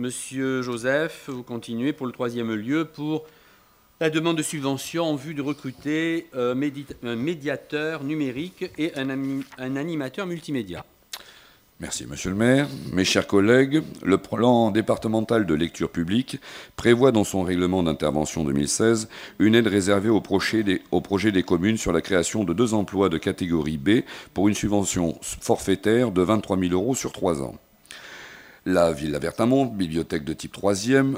Monsieur Joseph, vous continuez pour le troisième lieu pour la demande de subvention en vue de recruter un médiateur numérique et un animateur multimédia. Merci, Monsieur le maire. Mes chers collègues, le plan départemental de lecture publique prévoit dans son règlement d'intervention 2016 une aide réservée au projet des communes sur la création de 2 emplois de catégorie B pour une subvention forfaitaire de 23 000 € sur 3 ans. La Villa Berthamon, bibliothèque de type 3e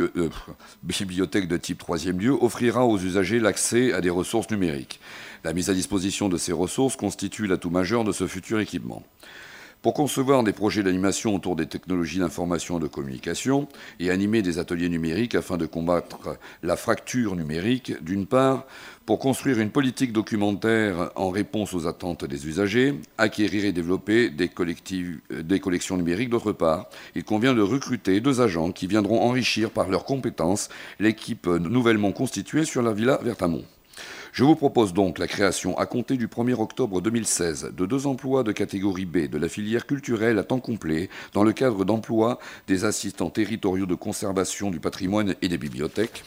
lieu, offrira aux usagers l'accès à des ressources numériques. La mise à disposition de ces ressources constitue l'atout majeur de ce futur équipement. Pour concevoir des projets d'animation autour des technologies d'information et de communication et animer des ateliers numériques afin de combattre la fracture numérique, d'une part, pour construire une politique documentaire en réponse aux attentes des usagers, acquérir et développer des collections numériques, d'autre part, il convient de recruter 2 agents qui viendront enrichir par leurs compétences l'équipe nouvellement constituée sur la Villa Berthamon. Je vous propose donc la création, à compter du 1er octobre 2016, de 2 emplois de catégorie B de la filière culturelle à temps complet dans le cadre d'emploi des assistants territoriaux de conservation du patrimoine et des bibliothèques.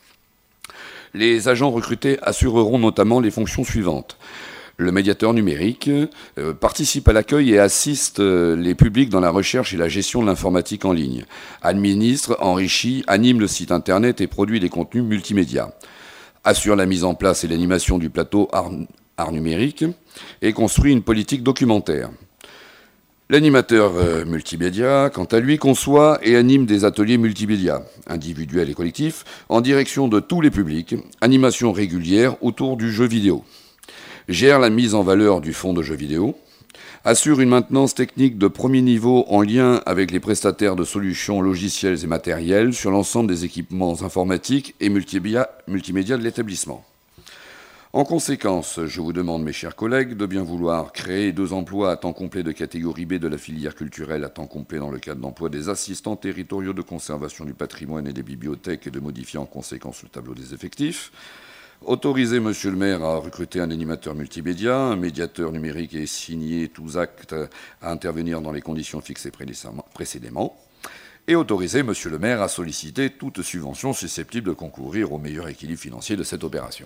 Les agents recrutés assureront notamment les fonctions suivantes. Le médiateur numérique participe à l'accueil et assiste les publics dans la recherche et la gestion de l'informatique en ligne, administre, enrichit, anime le site internet et produit des contenus multimédia, assure la mise en place et l'animation du plateau art numérique et construit une politique documentaire. L'animateur multimédia, quant à lui, conçoit et anime des ateliers multimédia, individuels et collectifs, en direction de tous les publics, animation régulière autour du jeu vidéo, gère la mise en valeur du fonds de jeux vidéo, assure une maintenance technique de premier niveau en lien avec les prestataires de solutions logicielles et matérielles sur l'ensemble des équipements informatiques et multimédia de l'établissement. En conséquence, je vous demande, mes chers collègues, de bien vouloir créer 2 emplois à temps complet de catégorie B de la filière culturelle à temps complet dans le cadre d'emploi des assistants territoriaux de conservation du patrimoine et des bibliothèques et de modifier en conséquence le tableau des effectifs. Autoriser, Monsieur le maire, à recruter un animateur multimédia, un médiateur numérique et signer tous actes à intervenir dans les conditions fixées précédemment. Et autoriser, Monsieur le maire, à solliciter toute subvention susceptible de concourir au meilleur équilibre financier de cette opération.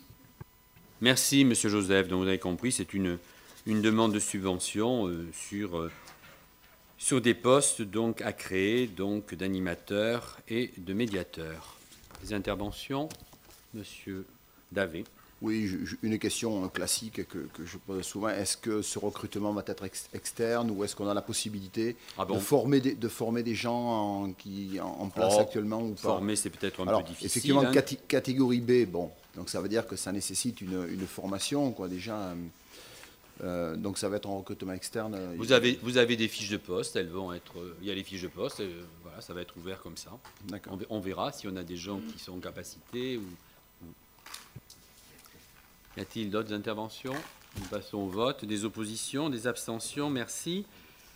Merci, Monsieur Joseph. Donc, vous avez compris, c'est une demande de subvention sur des postes donc, à créer donc, d'animateurs et de médiateurs. Des interventions, Monsieur Davé. Oui, une question classique que je pose souvent. Est-ce que ce recrutement va être externe ou est-ce qu'on a la possibilité de former des gens en place actuellement ou pas? Former, c'est peut-être un peu difficile. Effectivement, catégorie B, bon, donc ça veut dire que ça nécessite une formation, quoi, déjà. Donc ça va être en recrutement externe. Vous avez des fiches de poste, elles vont être. Il y a les fiches de poste, voilà, ça va être ouvert comme ça. On verra si on a des gens qui sont en capacité ou. Y a-t-il d'autres interventions? Nous passons au vote. Des oppositions, des abstentions? Merci.